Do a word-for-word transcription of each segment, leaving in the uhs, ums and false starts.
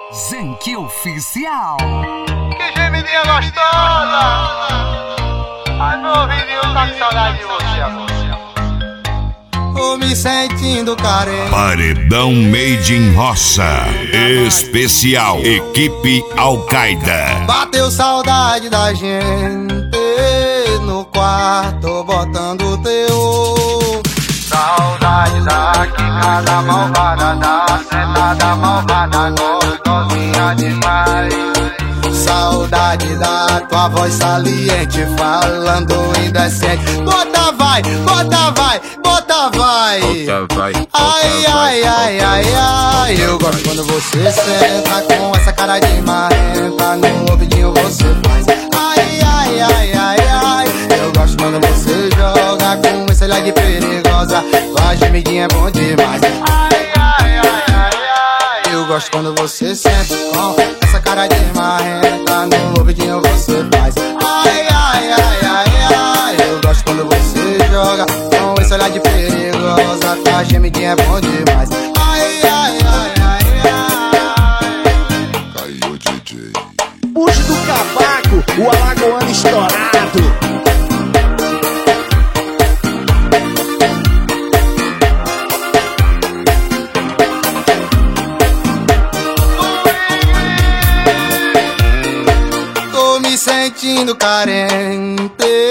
Zenki Oficial. Que gemidinha gostosa! Ai, meu ouvidinho tá com saudade de você, amor. Tô me sentindo carente. Paredão Made in Roça Especial Equipe Al-Qaeda. Bateu saudade da gente no quarto botando teu. Saudade da quicada malvada, da sentada malvada, gostosinha demais. Saudade da tua voz saliente, falando indecente. Bota vai, bota vai, bota vai. Bota vai, bota ai, vai, ai, ai, ai, ai. Eu gosto quando você senta com essa cara de marrenta. No ouvidinho você faz. Ai, ai, ai, ai, ai. Eu gosto quando você joga com esse olhar de perigosa. Tua gemidinha é bom demais. Ai, ai, ai, ai, ai. Eu gosto quando você senta com essa cara de marrenta. No ouvidinho você faz. Ai, ai, ai, ai, ai. Eu gosto quando você joga com esse olhar de perigosa. Tua gemidinha é bom demais. Ai, ai, ai, ai, ai. Caiu D J. Puxa do cavaco, o alagoano estourado. Tô me sentindo carente.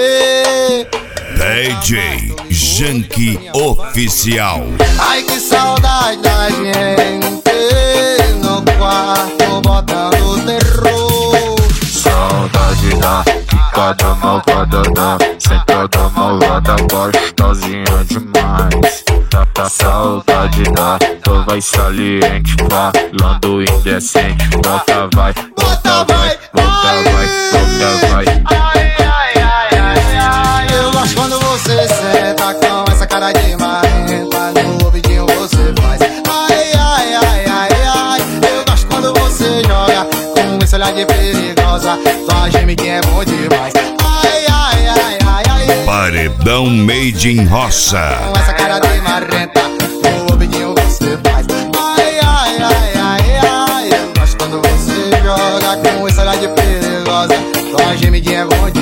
D J Zenki Oficial. Ai, que saudade da gente no quarto botando terror. Saudade da quicada malvada, da sentada malvada, gostosinha demais. Da, da saudade da tua voz saliente, falando indecente. Bota vai, bota vai, bota vai, bota vai. Ai, ai, ai, ai, ai. Eu gosto quando você senta com essa cara de marrenta. No ouvidinho você faz. Ai, ai, ai, ai, ai. Eu gosto quando você joga com esse olhar de perigosa. Tua gemidinha é bom demais. Ai, ai, ai, ai, ai. Paredão Made in Roça. Com essa cara de marrenta, no ouvidinho você faz. Ai, ai, ai, ai, ai. Eu gosto quando você joga com esse olhar de perigosa. Tua gemidinha é bom demais.